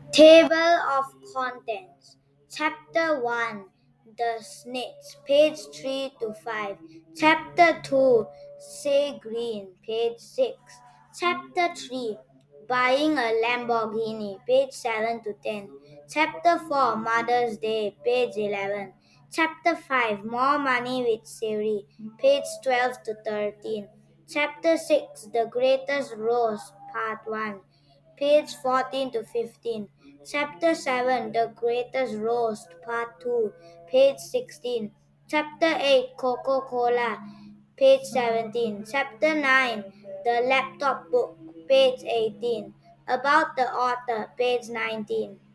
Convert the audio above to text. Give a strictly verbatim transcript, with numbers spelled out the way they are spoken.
Table of Contents. Chapter one. The Snitch, page three to five. Chapter two. Say Green, page six. Chapter three. Buying a Lamborghini, page seven to ten. Chapter four. Mother's Day, page eleven. Chapter five. More Money with Siri, page twelve to thirteen. Chapter six. The Greatest Roast, part one, page fourteen to fifteen. Chapter seven, The Greatest Roast, Part two, page sixteen. Chapter eight, Coca Cola, page seventeen. Chapter nine, The Laptop Book, page eighteen. About the Author, page nineteen.